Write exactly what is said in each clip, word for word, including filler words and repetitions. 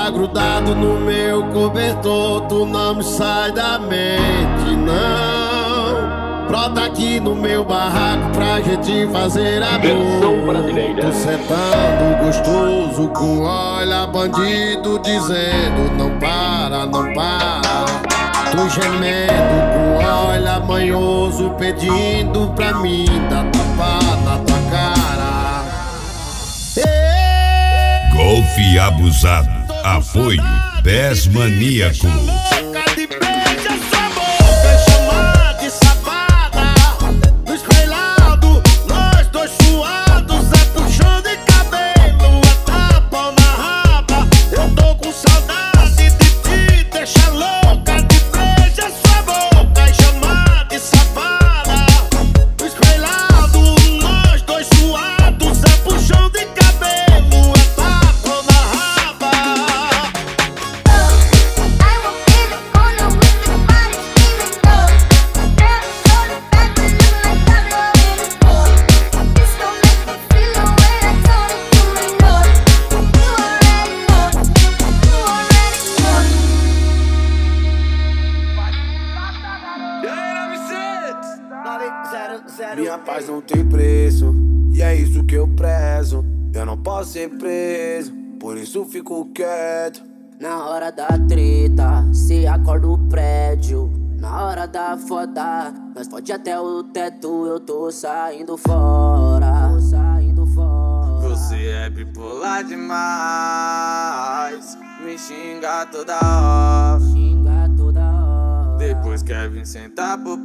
tá grudado no meu cobertor, tu não me sai da mente, não. Brota aqui no meu barraco pra gente fazer amor. Tô sentando gostoso com olha bandido dizendo não para, não para. Tô gemendo com olha manhoso pedindo pra mim dar tapa na tua cara. Golfe abusado, apoio Pés Maníaco. Minha paz não tem preço, e é isso que eu prezo. Eu não posso ser preso, por isso fico quieto. Na hora da treta, se acorda o prédio. Na hora da foda, nós pode até o teto. Eu tô saindo fora, tô saindo fora. Você é bipolar demais, me xinga toda hora, xinga toda hora. Depois quer vir sentar pro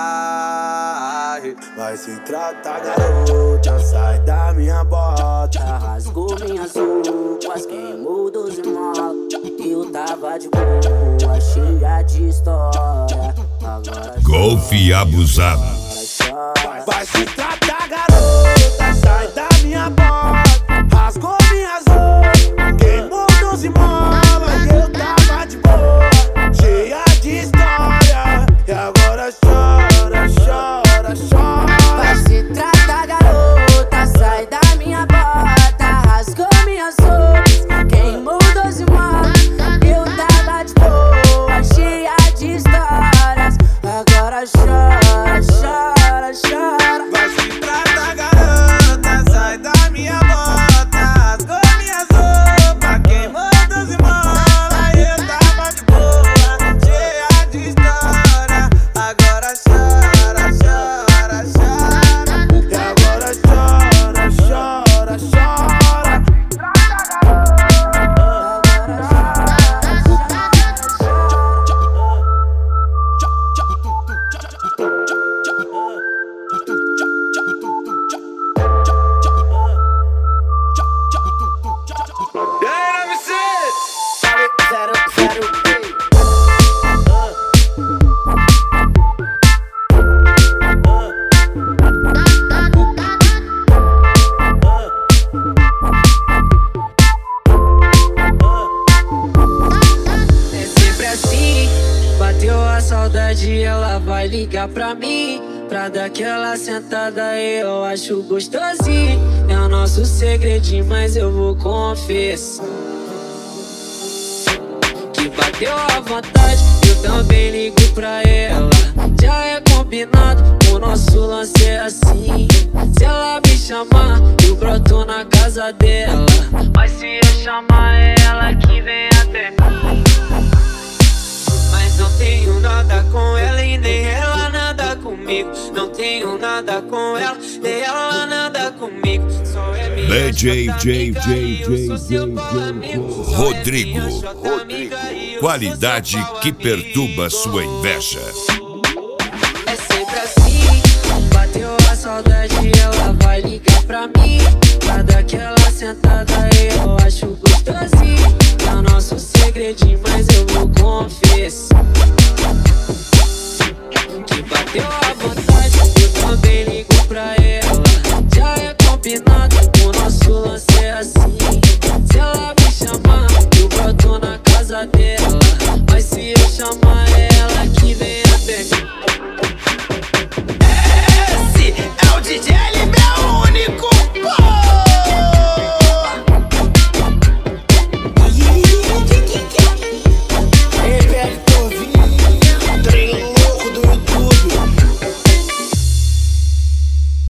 pai. Vai se tratar, garota, sai da minha bota. Rasgou minhas roupas, queimou doze molas. Eu tava de boa, cheia de história. Agora Golfe abusado. Vai se tratar, garota, sai da minha bota. Rasgou minhas roupas, queimou doze molas. Eu tava de boa, cheia de história. E agora chora, chora, chora. vai se tratar, garota, sai da minha bota. Rasgou minhas roupas, queimou doze molas. Eu tava de boa, cheia de histórias. Agora chora, chora, chora. Vai se tratar, garota, sai da minha bota. Rasgou minhas roupas, queimou doze molas. Eu tava de boa, cheia de história. Agora chora, chora, chora. E agora chora, chora, chora. Zero, zero, é sempre assim. Bateu a saudade, ela vai ligar pra mim. Pra dar aquela sentada, eu acho gostosinho. É o nosso segredinho, mas eu vou confessar que bateu a vontade, eu também ligo pra ela. Já é combinado, o nosso lance é assim. Se ela me chamar, eu broto na casa dela. Mas se eu chamar, é ela que vem até mim. Mas não tenho nada com ela e nem ela nada comigo. Não tenho nada com ela, nem ela nada comigo. Só é minha D J, chota J, amiga J, e eu sou J, seu J, bom amigo. Só é Rodrigo, minha chota amiga e eu qualidade sou seu bom que amigo. perturba sua inveja. É sempre assim, bateu a saudade, ela vai ligar pra mim. Pra dar aquela sentada, eu acho gostosinho. É o nosso segredinho, mas eu vou confessar que bateu a vontade, eu também ligo pra ela. Já é combinado, o nosso lance é assim. Se ela me chamar, eu broto na casa dela. Mas se eu chamar